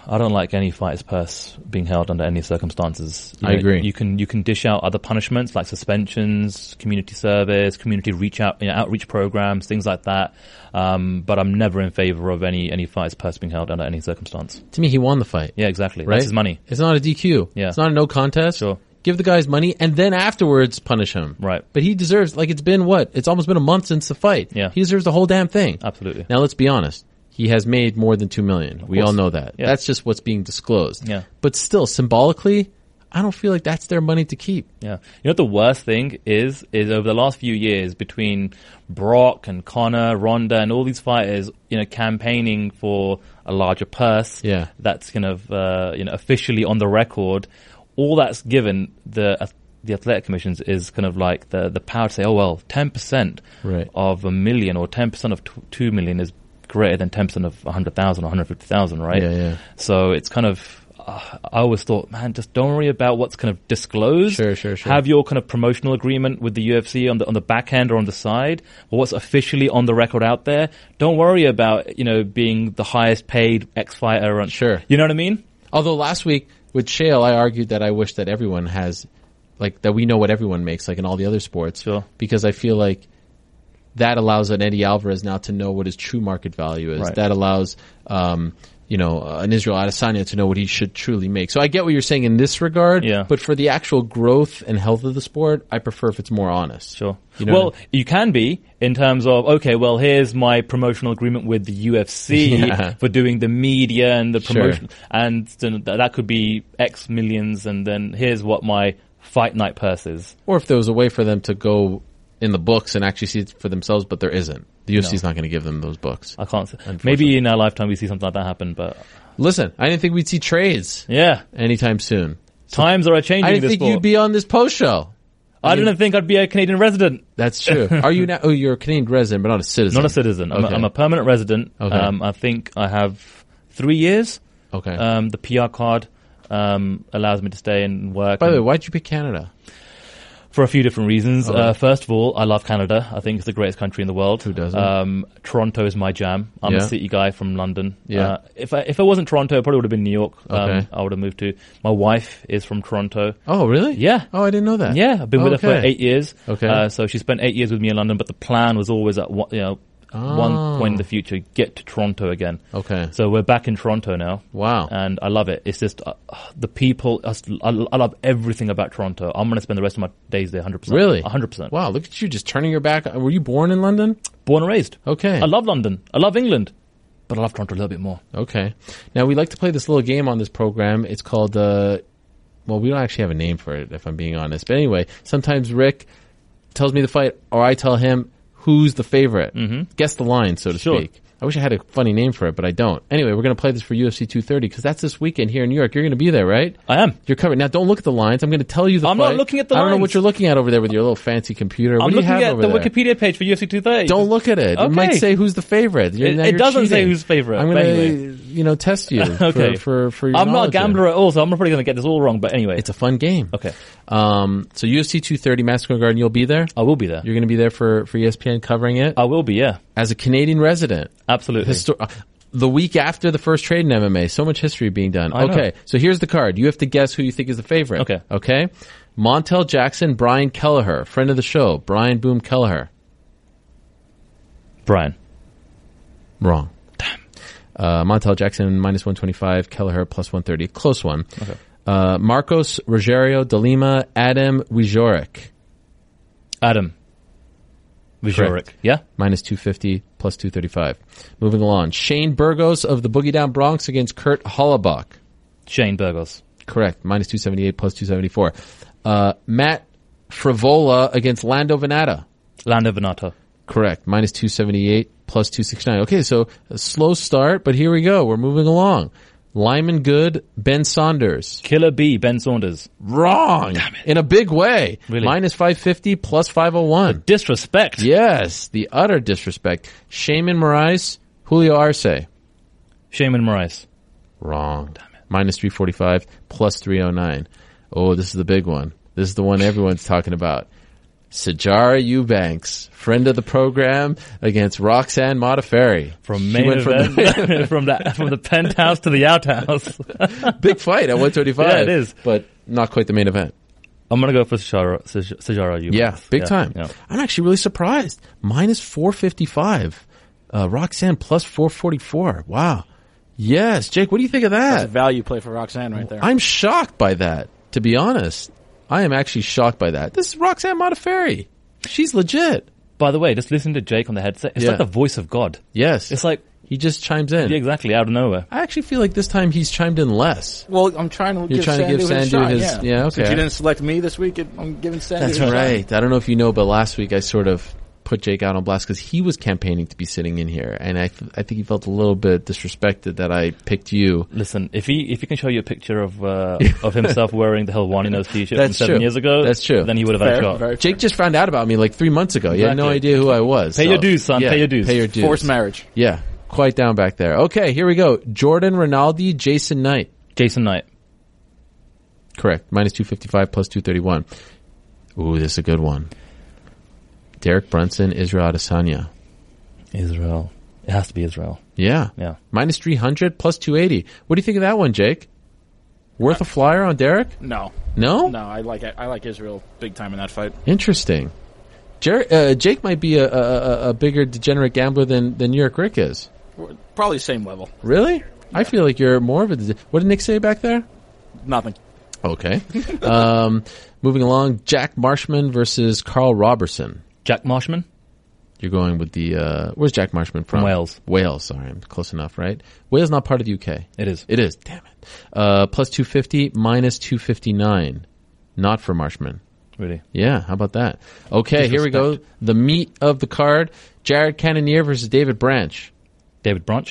[SPEAKER 3] I don't like any fighter's purse being held under any circumstances. You
[SPEAKER 2] I
[SPEAKER 3] know,
[SPEAKER 2] agree.
[SPEAKER 3] You can you can dish out other punishments like suspensions, community service, community reach out, you know, outreach programs, things like that. Um, but I'm never in favor of any any fighter's purse being held under any circumstance.
[SPEAKER 2] To me, he won the fight.
[SPEAKER 3] Yeah, exactly.
[SPEAKER 2] Right?
[SPEAKER 3] That's his money.
[SPEAKER 2] It's not a D Q.
[SPEAKER 3] Yeah.
[SPEAKER 2] It's not a no contest.
[SPEAKER 3] Sure.
[SPEAKER 2] Give the guy his money and then afterwards punish him.
[SPEAKER 3] Right.
[SPEAKER 2] But he deserves, like, it's been what? It's almost been a month since the fight.
[SPEAKER 3] Yeah.
[SPEAKER 2] He deserves the whole damn thing.
[SPEAKER 3] Absolutely.
[SPEAKER 2] Now let's be honest. He has made more than two million. We
[SPEAKER 3] course.
[SPEAKER 2] all know that.
[SPEAKER 3] Yeah.
[SPEAKER 2] That's just what's being disclosed.
[SPEAKER 3] Yeah.
[SPEAKER 2] But still, symbolically, I don't feel like that's their money to keep.
[SPEAKER 3] Yeah. You know what the worst thing is? Is over the last few years between Brock and Conor, Ronda, and all these fighters, you know, campaigning for a larger purse.
[SPEAKER 2] Yeah.
[SPEAKER 3] That's kind of, uh, you know, officially on the record. All that's given the, uh, the athletic commissions is kind of like the, the power to say, oh, well, ten percent
[SPEAKER 2] Right.
[SPEAKER 3] of a million or ten percent of t- two million is greater than ten percent of one hundred thousand or one hundred fifty thousand, right?
[SPEAKER 2] Yeah, yeah.
[SPEAKER 3] So it's kind of, uh, I always thought, man, just don't worry about what's kind of disclosed.
[SPEAKER 2] Sure, sure, sure.
[SPEAKER 3] Have your kind of promotional agreement with the U F C on the on the back end or on the side, or what's officially on the record out there. Don't worry about, you know, being the highest paid ex fighter.
[SPEAKER 2] Sure.
[SPEAKER 3] You know what I mean?
[SPEAKER 2] Although last week with Shale, I argued that I wish that everyone has, like, that we know what everyone makes, like in all the other sports.
[SPEAKER 3] Sure.
[SPEAKER 2] Because I feel like that allows an Eddie Alvarez now to know what his true market value is.
[SPEAKER 3] Right.
[SPEAKER 2] That allows, um, you know, uh, an Israel Adesanya to know what he should truly make. So I get what you're saying in this regard.
[SPEAKER 3] Yeah.
[SPEAKER 2] But for the actual growth and health of the sport, I prefer if it's more honest.
[SPEAKER 3] Sure.
[SPEAKER 2] You know
[SPEAKER 3] well,
[SPEAKER 2] what I mean?
[SPEAKER 3] you can be in terms of, okay, well, here's my promotional agreement with the U F C
[SPEAKER 2] Yeah.
[SPEAKER 3] for doing the media and the
[SPEAKER 2] Sure.
[SPEAKER 3] promotion. And then th- that could be X millions. And then here's what my fight night purse is.
[SPEAKER 2] Or if there was a way for them to go in the books and actually see it for themselves, but there isn't. The U F C's
[SPEAKER 3] No.
[SPEAKER 2] not going to give them those books.
[SPEAKER 3] I can't say.
[SPEAKER 2] Unfortunately.
[SPEAKER 3] Maybe in our lifetime we see something like that happen, but
[SPEAKER 2] Listen, I didn't think we'd see trades
[SPEAKER 3] yeah.
[SPEAKER 2] anytime soon.
[SPEAKER 3] Times are changing
[SPEAKER 2] I
[SPEAKER 3] in
[SPEAKER 2] didn't
[SPEAKER 3] this
[SPEAKER 2] think
[SPEAKER 3] sport.
[SPEAKER 2] you'd be on this post show.
[SPEAKER 3] I,
[SPEAKER 2] mean-
[SPEAKER 3] didn't think I'd be a Canadian resident.
[SPEAKER 2] That's true. Are you now? Oh, you're a Canadian resident, but not a citizen.
[SPEAKER 3] Not a citizen. I'm,
[SPEAKER 2] Okay.
[SPEAKER 3] a, I'm a permanent resident.
[SPEAKER 2] Okay.
[SPEAKER 3] Um, I think I have three years.
[SPEAKER 2] Okay.
[SPEAKER 3] Um, the P R card um, allows me to stay and work.
[SPEAKER 2] By the way,
[SPEAKER 3] and-
[SPEAKER 2] why'd you pick Canada?
[SPEAKER 3] for a few different reasons.
[SPEAKER 2] Okay.
[SPEAKER 3] Uh, first of all, I love Canada. I think it's the greatest country in the world.
[SPEAKER 2] Who doesn't?
[SPEAKER 3] Um, Toronto is my jam. I'm
[SPEAKER 2] Yeah.
[SPEAKER 3] a city guy from London.
[SPEAKER 2] Yeah.
[SPEAKER 3] Uh, if I if I wasn't Toronto, I probably would have been New York. Um,
[SPEAKER 2] Okay.
[SPEAKER 3] I would have moved to. My wife is from Toronto.
[SPEAKER 2] Oh, really?
[SPEAKER 3] Yeah.
[SPEAKER 2] Oh, I didn't know that.
[SPEAKER 3] Yeah, I've been with her for
[SPEAKER 2] Okay.
[SPEAKER 3] eight years.
[SPEAKER 2] Okay.
[SPEAKER 3] Uh, so she spent eight years with me in London, but the plan was always at one, you know, one
[SPEAKER 2] Oh.
[SPEAKER 3] point in the future, get to Toronto again.
[SPEAKER 2] Okay.
[SPEAKER 3] So we're back in Toronto now.
[SPEAKER 2] Wow.
[SPEAKER 3] And I love it. It's just uh, the people. I, I love everything about Toronto. I'm going to spend the rest of my days there one hundred percent.
[SPEAKER 2] Really?
[SPEAKER 3] one hundred percent.
[SPEAKER 2] Wow, look at you just turning your back. Were you born in London?
[SPEAKER 3] Born and raised.
[SPEAKER 2] Okay.
[SPEAKER 3] I love London. I love England. But I love Toronto a little bit more.
[SPEAKER 2] Okay. Now, we like to play this little game on this program. It's called, uh, well, we don't actually have a name for it, if I'm being honest. But anyway, sometimes Rick tells me the fight, or I tell him who's the favorite. Mm-hmm. Guess the line, so to
[SPEAKER 3] Sure.
[SPEAKER 2] speak. I wish I had a funny name for it, but I don't. Anyway, we're going to play this for U F C two thirty because that's this weekend here in New York. You're going to be there, right?
[SPEAKER 3] I am.
[SPEAKER 2] You're covered. Now, don't look at the lines. I'm going to tell you the
[SPEAKER 3] I'm
[SPEAKER 2] fight.
[SPEAKER 3] not looking at the
[SPEAKER 2] I don't know
[SPEAKER 3] lines.
[SPEAKER 2] what you're looking at over there with your little fancy computer. What
[SPEAKER 3] I'm
[SPEAKER 2] do you
[SPEAKER 3] looking
[SPEAKER 2] have
[SPEAKER 3] at
[SPEAKER 2] over
[SPEAKER 3] the
[SPEAKER 2] there?
[SPEAKER 3] Wikipedia page for U F C two thirty.
[SPEAKER 2] Don't look at it. It
[SPEAKER 3] Okay.
[SPEAKER 2] might say who's the favorite. You're,
[SPEAKER 3] It-
[SPEAKER 2] now
[SPEAKER 3] it
[SPEAKER 2] you're
[SPEAKER 3] doesn't say
[SPEAKER 2] cheating.
[SPEAKER 3] who's favorite,
[SPEAKER 2] I'm
[SPEAKER 3] but
[SPEAKER 2] going to,
[SPEAKER 3] anyway.
[SPEAKER 2] you know, test you
[SPEAKER 3] Okay.
[SPEAKER 2] for, for, for your
[SPEAKER 3] I'm not a
[SPEAKER 2] knowledge here.
[SPEAKER 3] gambler at all, so I'm probably going to get this all wrong. But anyway,
[SPEAKER 2] It's a fun game.
[SPEAKER 3] okay.
[SPEAKER 2] Um, so U F C two thirty, Madison Square Garden, you'll be there?
[SPEAKER 3] I will be there.
[SPEAKER 2] You're going to be there for, for E S P N covering it?
[SPEAKER 3] I will be. Yeah,
[SPEAKER 2] As a Canadian resident.
[SPEAKER 3] absolutely.
[SPEAKER 2] Histo- uh, the week after the first trade in M M A. So much history being done.
[SPEAKER 3] I know.
[SPEAKER 2] Okay, so here's the card. You have to guess who you think is the favorite.
[SPEAKER 3] Okay.
[SPEAKER 2] Okay? Montel Jackson, Brian Kelleher, friend of the show. Brian Boom Kelleher.
[SPEAKER 3] Brian.
[SPEAKER 2] Wrong. Damn. Uh, Montel Jackson, minus one twenty-five. Kelleher, plus one thirty. Close one.
[SPEAKER 3] Okay.
[SPEAKER 2] Uh, Marcos Rogerio de Lima, Adam Wieczorek.
[SPEAKER 3] Adam. Wieczorek.
[SPEAKER 2] Correct.
[SPEAKER 3] Yeah.
[SPEAKER 2] Minus two fifty, plus two thirty-five. Moving along. Shane Burgos of the Boogie Down Bronx against Kurt Hollabach.
[SPEAKER 3] Shane Burgos.
[SPEAKER 2] Correct. Minus two seventy-eight, plus two seventy-four. Uh, Matt Frivola against Lando Venata.
[SPEAKER 3] Lando Venata.
[SPEAKER 2] Correct. Minus two seventy-eight, plus two sixty-nine. Okay, so a slow start, but here we go. We're moving along. Lyman Good, Ben Saunders.
[SPEAKER 3] Killer B. Ben Saunders.
[SPEAKER 2] Wrong. In a big way.
[SPEAKER 3] Really?
[SPEAKER 2] Minus five fifty, plus five oh one.
[SPEAKER 3] Disrespect.
[SPEAKER 2] Yes, the utter disrespect. Shaman Moraes, Julio Arce.
[SPEAKER 3] Shaman Moraes.
[SPEAKER 2] Wrong. Minus three forty-five, plus three oh nine. Oh, this is the big one. This is the one everyone's talking about. Sajara Eubanks, friend of the program, against Roxanne Modafferi.
[SPEAKER 3] From
[SPEAKER 2] She
[SPEAKER 3] main
[SPEAKER 2] went from
[SPEAKER 3] event,
[SPEAKER 2] the-
[SPEAKER 3] from, the from the penthouse to the outhouse.
[SPEAKER 2] Big fight at one twenty-five.
[SPEAKER 3] Yeah, it is.
[SPEAKER 2] But not quite the main event.
[SPEAKER 3] I'm gonna go for Sajara, Saj- Sajara Eubanks.
[SPEAKER 2] Yeah, big time.
[SPEAKER 3] Yeah.
[SPEAKER 2] I'm actually really surprised. Minus four fifty-five. Uh, Roxanne plus four forty-four. Wow. Yes. Jake, what do you think of
[SPEAKER 4] That's a
[SPEAKER 2] that?
[SPEAKER 4] value play for Roxanne right there.
[SPEAKER 2] I'm shocked by that, to be honest. I am actually shocked by that. This is Roxanne Modafferi. She's legit.
[SPEAKER 3] By the way, just listen to Jake on the headset. It's
[SPEAKER 2] Yeah.
[SPEAKER 3] like the voice of God.
[SPEAKER 2] Yes.
[SPEAKER 3] It's like,
[SPEAKER 2] he just chimes in.
[SPEAKER 3] yeah, exactly, out of nowhere.
[SPEAKER 2] I actually feel like this time he's chimed in less.
[SPEAKER 4] Well, I'm trying to
[SPEAKER 2] You're
[SPEAKER 4] give
[SPEAKER 2] trying to give
[SPEAKER 4] Sandu his
[SPEAKER 2] Sandu
[SPEAKER 4] shot.
[SPEAKER 2] his-
[SPEAKER 4] yeah.
[SPEAKER 2] yeah, okay.
[SPEAKER 4] Since you didn't select me this week, it, I'm giving Sandu
[SPEAKER 2] That's
[SPEAKER 4] his shot.
[SPEAKER 2] right. I don't know if you know, but last week I sort of put Jake out on blast because he was campaigning to be sitting in here, and I, th- I think he felt a little bit disrespected that I picked you.
[SPEAKER 3] Listen, if he if he can show you a picture of uh, of himself wearing the Helwani Nose t-shirt from
[SPEAKER 2] That's
[SPEAKER 3] seven
[SPEAKER 2] true.
[SPEAKER 3] years ago,
[SPEAKER 2] That's true.
[SPEAKER 3] then he would have had a
[SPEAKER 4] Fair,
[SPEAKER 3] shot.
[SPEAKER 4] very
[SPEAKER 2] Jake just found out about me like three months ago. He had no
[SPEAKER 3] Exactly.
[SPEAKER 2] idea who I was.
[SPEAKER 3] Pay
[SPEAKER 2] so-
[SPEAKER 3] your dues, son.
[SPEAKER 2] Yeah,
[SPEAKER 3] Pay your dues.
[SPEAKER 2] Pay your dues.
[SPEAKER 4] Forced marriage.
[SPEAKER 2] Yeah, quite down back there. Okay, here we go. Jordan Rinaldi, Jason Knight.
[SPEAKER 3] Jason Knight.
[SPEAKER 2] Correct. Minus two fifty-five, plus two thirty-one. Ooh, this is a good one. Derek Brunson, Israel Adesanya.
[SPEAKER 3] Israel. It has to be Israel.
[SPEAKER 2] Yeah.
[SPEAKER 3] Yeah.
[SPEAKER 2] Minus three hundred, plus two eighty. What do you think of that one, Jake? Worth a flyer on Derek?
[SPEAKER 4] No,
[SPEAKER 2] No?
[SPEAKER 4] no, I like I like Israel big time in that fight.
[SPEAKER 2] Interesting. Jer- uh, Jake might be a, a, a, a bigger degenerate gambler than, than New York Rick is.
[SPEAKER 4] We're probably same level.
[SPEAKER 2] Really? I feel like you're more of a... de- What did Nick say back there?
[SPEAKER 4] Nothing.
[SPEAKER 2] Okay. um, moving along, Jack Marshman versus Carl Robertson.
[SPEAKER 3] Jack Marshman.
[SPEAKER 2] You're going with the... Uh, where's Jack Marshman from?
[SPEAKER 3] From Wales.
[SPEAKER 2] Wales, sorry. I'm close enough, right? Wales not part of the U K.
[SPEAKER 3] It is.
[SPEAKER 2] It is. Damn it. Uh, plus two fifty, minus two fifty-nine. Not for Marshman.
[SPEAKER 3] Really.
[SPEAKER 2] Yeah, how about that? Okay, here we go.
[SPEAKER 3] Disrespect.
[SPEAKER 2] The meat of the card. Jared Cannonier versus David Branch.
[SPEAKER 3] David Branch.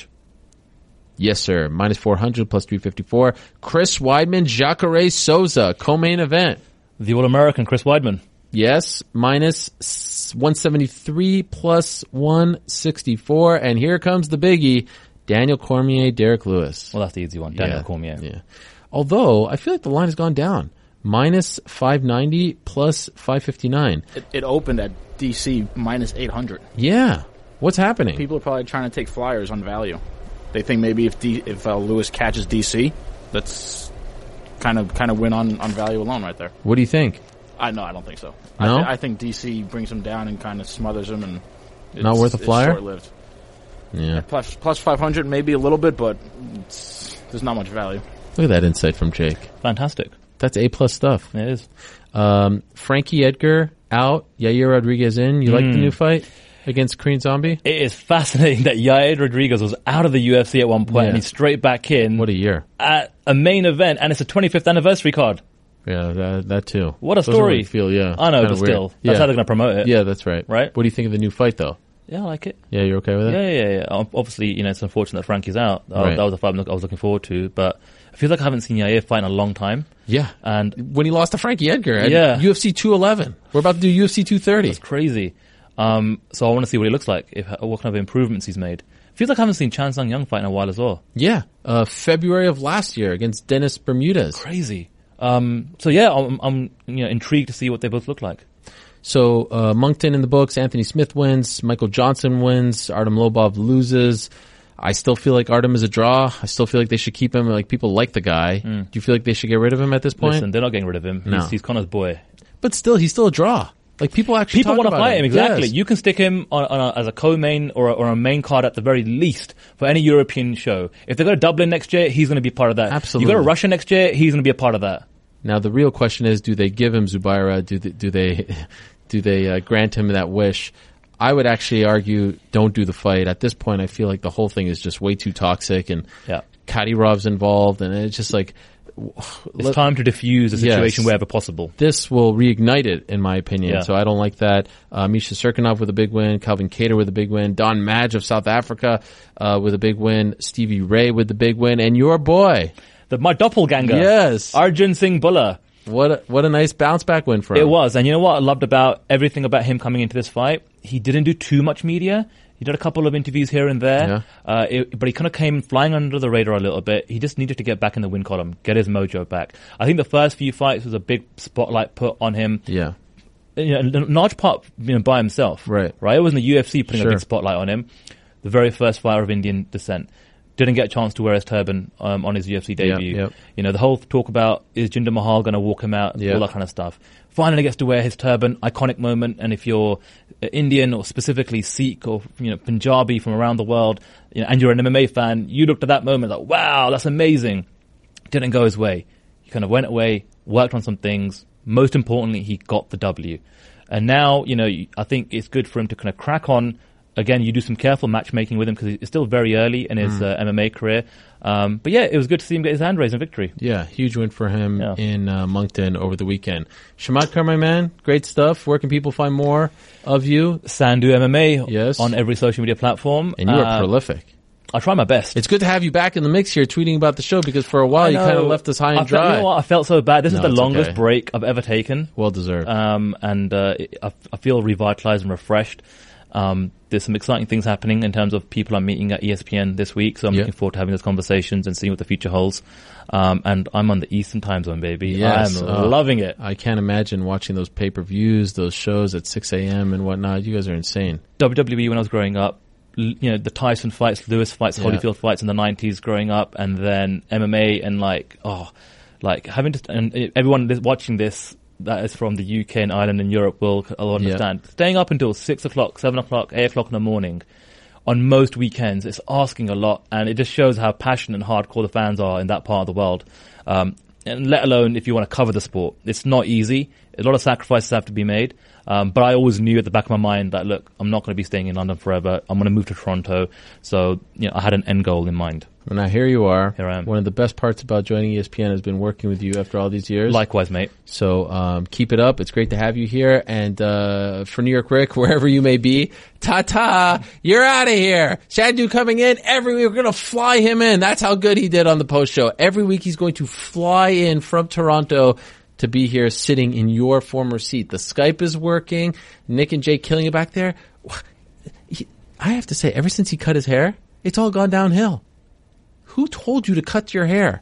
[SPEAKER 2] Yes, sir. Minus four hundred, plus three fifty-four. Chris Weidman, Jacare Souza, co-main event.
[SPEAKER 3] The All-American Chris Weidman.
[SPEAKER 2] Yes, minus s- one seventy-three, plus one sixty-four. And here comes the biggie. Daniel Cormier, Derek Lewis.
[SPEAKER 3] Well, that's the easy one. Daniel
[SPEAKER 2] yeah,
[SPEAKER 3] Cormier.
[SPEAKER 2] Yeah. Although, I feel like the line has gone down. Minus five ninety, plus five fifty-nine.
[SPEAKER 4] It, it opened at D C minus eight hundred.
[SPEAKER 2] Yeah. What's happening?
[SPEAKER 4] People are probably trying to take flyers on value. They think maybe if D, if uh, Lewis catches D C, that's kind of kind of win on, on value alone right there.
[SPEAKER 2] What do you think?
[SPEAKER 4] I no, I don't think so.
[SPEAKER 2] No?
[SPEAKER 4] I, th- I think D C brings him down and kind of smothers him, and it's,
[SPEAKER 2] Not worth a
[SPEAKER 4] it's
[SPEAKER 2] flyer?
[SPEAKER 4] Short-lived.
[SPEAKER 2] Yeah.
[SPEAKER 4] Plus plus five hundred, maybe a little bit, but it's, there's not much value.
[SPEAKER 2] Look at that insight from Jake.
[SPEAKER 3] Fantastic.
[SPEAKER 2] That's A plus stuff.
[SPEAKER 3] It is.
[SPEAKER 2] Um, Frankie Edgar out, Yair Rodriguez in. You like the new fight against Korean Zombie?
[SPEAKER 3] It is fascinating that Yair Rodriguez was out of the U F C at one point
[SPEAKER 2] Yeah.
[SPEAKER 3] and he's straight back in
[SPEAKER 2] What a year.
[SPEAKER 3] at a main event, and it's a twenty-fifth anniversary card.
[SPEAKER 2] Yeah, that, that too.
[SPEAKER 3] What a
[SPEAKER 2] Doesn't
[SPEAKER 3] story.
[SPEAKER 2] really feel, yeah.
[SPEAKER 3] I know,
[SPEAKER 2] kinda
[SPEAKER 3] but
[SPEAKER 2] weird.
[SPEAKER 3] still.
[SPEAKER 2] Yeah.
[SPEAKER 3] That's how they're going to promote it.
[SPEAKER 2] Yeah, that's right.
[SPEAKER 3] Right?
[SPEAKER 2] What do you think of the new fight, though?
[SPEAKER 3] Yeah, I like it.
[SPEAKER 2] Yeah, you're okay with it?
[SPEAKER 3] Yeah, yeah, yeah. Um, Obviously, you know, it's unfortunate that Frankie's out. Uh,
[SPEAKER 2] Right.
[SPEAKER 3] That was a fight I'm look- I was looking forward to, but I feel like I haven't seen Yair fight in a long time.
[SPEAKER 2] Yeah.
[SPEAKER 3] And
[SPEAKER 2] When he lost to Frankie Edgar at
[SPEAKER 3] Yeah.
[SPEAKER 2] U F C two eleven. We're about to do U F C two thirty.
[SPEAKER 3] it's crazy. Um, so I want to see what he looks like, if what kind of improvements he's made. Feels like I haven't seen Chan Sung Young fight in a while as well.
[SPEAKER 2] Yeah. Uh, February of last year against Dennis Bermudez.
[SPEAKER 3] Crazy. Um, so yeah, I'm, I'm you know intrigued to see what they both look like.
[SPEAKER 2] So uh, Moncton in the books, Anthony Smith wins, Michael Johnson wins, Artem Lobov loses. I still feel like Artem is a draw. I still feel like they should keep him. Like, people like the guy. Do you feel like they should get rid of him at this point?
[SPEAKER 3] Listen, they're not getting rid of him.
[SPEAKER 2] No.
[SPEAKER 3] He's, he's Connor's boy.
[SPEAKER 2] But still, he's still a draw. Like, people actually
[SPEAKER 3] People
[SPEAKER 2] talk
[SPEAKER 3] want to
[SPEAKER 2] about
[SPEAKER 3] fight him, exactly.
[SPEAKER 2] Yes.
[SPEAKER 3] You can stick him on, on a, as a co-main or a, or a main card at the very least for any European show. If they go to Dublin next year, he's going to be part of that.
[SPEAKER 2] Absolutely.
[SPEAKER 3] You go to Russia next year, he's going to be a part of that.
[SPEAKER 2] Now, the real question is, do they give him Zubaira? Do they, do they, do they uh, grant him that wish? I would actually argue, don't do the fight. At this point, I feel like the whole thing is just way too toxic, and
[SPEAKER 3] Yeah.
[SPEAKER 2] Kadyrov's involved, and it's just like,
[SPEAKER 3] It's
[SPEAKER 2] let-
[SPEAKER 3] time to diffuse the situation
[SPEAKER 2] Yes.
[SPEAKER 3] wherever possible.
[SPEAKER 2] this will reignite it, in my opinion.
[SPEAKER 3] Yeah.
[SPEAKER 2] So I don't like that. Uh, Misha Serkinov with a big win, Calvin Kattar with a big win, Don Madge of South Africa uh, with a big win, Stevie Ray with the big win, and your boy.
[SPEAKER 3] The, my doppelganger.
[SPEAKER 2] Yes.
[SPEAKER 3] Arjun Singh Bulla.
[SPEAKER 2] What a, what a nice bounce back win for him.
[SPEAKER 3] It was. And you know what I loved about everything about him coming into this fight? He didn't do too much media. He did a couple of interviews here and there.
[SPEAKER 2] Yeah.
[SPEAKER 3] Uh, it, but he kind of came flying under the radar a little bit. He just needed to get back in the win column, get his mojo back. I think the first few fights was a big spotlight put on him.
[SPEAKER 2] Yeah.
[SPEAKER 3] you know, in large part, you know, by himself.
[SPEAKER 2] Right.
[SPEAKER 3] Right. It wasn't the U F C putting
[SPEAKER 2] Sure.
[SPEAKER 3] a big spotlight on him. The very first fighter of Indian descent. Didn't get a chance to wear his turban um, on his U F C debut.
[SPEAKER 2] Yep, yep.
[SPEAKER 3] You know, the whole talk about is Jinder Mahal going to walk him out,
[SPEAKER 2] Yep.
[SPEAKER 3] all that kind of stuff. Finally gets to wear his turban, iconic moment. And if you're Indian or specifically Sikh or, you know, Punjabi from around the world, you know, and you're an M M A fan, you looked at that moment like, wow, that's amazing. Didn't go his way. He kind of went away, worked on some things. Most importantly, he got the W. And now, you know, I think it's good for him to kind of crack on. Again, you do some careful matchmaking with him because it's still very early in his mm. uh, M M A career. Um, but yeah, it was good to see him get his hand raised in victory.
[SPEAKER 2] Yeah, huge win for him
[SPEAKER 3] yeah.
[SPEAKER 2] in uh, Moncton over the weekend. Shamatkar, my man, great stuff. Where can people find more of you?
[SPEAKER 3] Sandhu M M A
[SPEAKER 2] yes.
[SPEAKER 3] on every social media platform.
[SPEAKER 2] And you are
[SPEAKER 3] uh,
[SPEAKER 2] prolific.
[SPEAKER 3] I try my best.
[SPEAKER 2] It's good to have you back in the mix here tweeting about the show because for a while you kind of left us high and
[SPEAKER 3] I
[SPEAKER 2] dry.
[SPEAKER 3] Felt, you know what? I felt so bad. This
[SPEAKER 2] no,
[SPEAKER 3] is the longest
[SPEAKER 2] okay.
[SPEAKER 3] break I've ever taken.
[SPEAKER 2] Well deserved.
[SPEAKER 3] Um, and uh, I, I feel revitalized and refreshed. Um, there's some exciting things happening in terms of people I'm meeting at E S P N this week, so I'm
[SPEAKER 2] yep.
[SPEAKER 3] looking forward to having those conversations and seeing what the future holds. Um, and I'm on the Eastern time zone, baby.
[SPEAKER 2] Yes.
[SPEAKER 3] I'm
[SPEAKER 2] uh,
[SPEAKER 3] loving it.
[SPEAKER 2] I can't imagine watching those pay-per-views, those shows at six a.m. and whatnot. You guys are insane.
[SPEAKER 3] W W E when I was growing up, you know, the Tyson fights, Lewis fights,
[SPEAKER 2] yeah.
[SPEAKER 3] Holyfield fights in the nineties growing up, and then M M A and like, oh, like having to, and everyone watching this that is from the U K and Ireland and Europe will, will understand. Yeah. Staying up until six o'clock, seven o'clock, eight o'clock in the morning on most weekends, it's asking a lot, and it just shows how passionate and hardcore the fans are in that part of the world. Um, and let alone if you want to cover the sport. It's not easy. A lot of sacrifices have to be made. Um, but I always knew at the back of my mind that, look, I'm not going to be staying in London forever. I'm going to move to Toronto. So, you know, I had an end goal in mind.
[SPEAKER 2] Well, now here you are.
[SPEAKER 3] Here I am.
[SPEAKER 2] One of the best parts about joining E S P N has been working with you after all these years.
[SPEAKER 3] Likewise, mate.
[SPEAKER 2] So um, keep it up. It's great to have you here. And uh, for New York Rick, wherever you may be, ta-ta, you're out of here. Sandhu coming in. Every week we're going to fly him in. That's how good he did on the post show. Every week he's going to fly in from Toronto to be here sitting in your former seat. The Skype is working. Nick and Jay killing it back there. He, I have to say, ever since he cut his hair, it's all gone downhill. Who told you to cut your hair?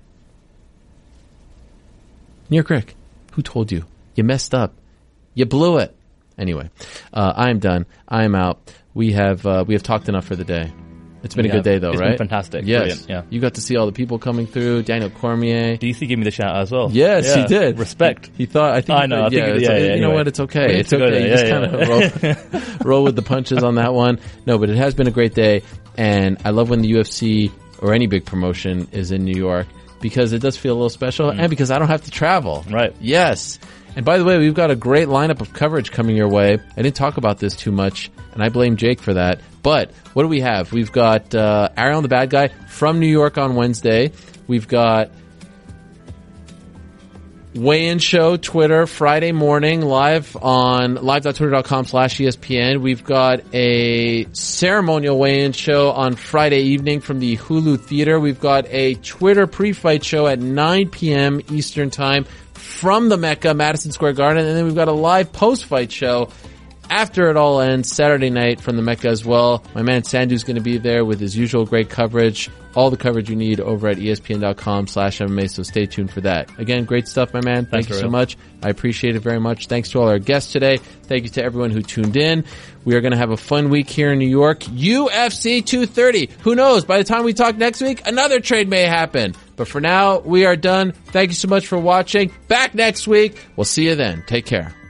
[SPEAKER 2] New York Rick, who told you? You messed up. You blew it. Anyway, uh, I'm done. I'm out. We have uh, we have talked enough for the day. It's been
[SPEAKER 3] yeah,
[SPEAKER 2] a good day, though,
[SPEAKER 3] it's
[SPEAKER 2] right?
[SPEAKER 3] It's been fantastic.
[SPEAKER 2] Yes.
[SPEAKER 3] Brilliant. Yeah.
[SPEAKER 2] You got to see all the people coming through. Daniel Cormier.
[SPEAKER 3] D C gave me the shout out as well.
[SPEAKER 2] Yes,
[SPEAKER 3] yeah.
[SPEAKER 2] he did.
[SPEAKER 3] Respect.
[SPEAKER 2] He thought, I think,
[SPEAKER 3] I know.
[SPEAKER 2] He,
[SPEAKER 3] I think
[SPEAKER 2] yeah,
[SPEAKER 3] it,
[SPEAKER 2] it's,
[SPEAKER 3] yeah,
[SPEAKER 2] you
[SPEAKER 3] yeah,
[SPEAKER 2] know
[SPEAKER 3] anyway.
[SPEAKER 2] what? It's okay. It's
[SPEAKER 3] okay.
[SPEAKER 2] okay. You
[SPEAKER 3] Yeah,
[SPEAKER 2] just
[SPEAKER 3] yeah.
[SPEAKER 2] kind of roll, roll with the punches on that one. No, but it has been a great day. And I love when the U F C or any big promotion is in New York because it does feel a little special mm. and because I don't have to travel.
[SPEAKER 3] Right.
[SPEAKER 2] Yes. And by the way, we've got a great lineup of coverage coming your way. I didn't talk about this too much, and I blame Jake for that. But what do we have? We've got uh, Ariel the Bad Guy from New York on Wednesday. We've got Weigh-In Show, Twitter, Friday morning, live on live.twitter.com slash ESPN. We've got a ceremonial weigh-in show on Friday evening from the Hulu Theater. We've got a Twitter pre-fight show at nine p.m. Eastern Time from the Mecca, Madison Square Garden. And then we've got a live post-fight show after it all ends, Saturday night from the Mecca as well. My man Sandhu's going to be there with his usual great coverage. All the coverage you need over at ESPN.com slash MMA, so stay tuned for that. Again, great stuff, my man. Thank
[SPEAKER 3] Thanks,
[SPEAKER 2] you so
[SPEAKER 3] real.
[SPEAKER 2] much. I appreciate it very much. Thanks to all our guests today. Thank you to everyone who tuned in. We are going to have a fun week here in New York. U F C two thirty. Who knows? By the time we talk next week, another trade may happen. But for now, we are done. Thank you so much for watching. Back next week. We'll see you then. Take care.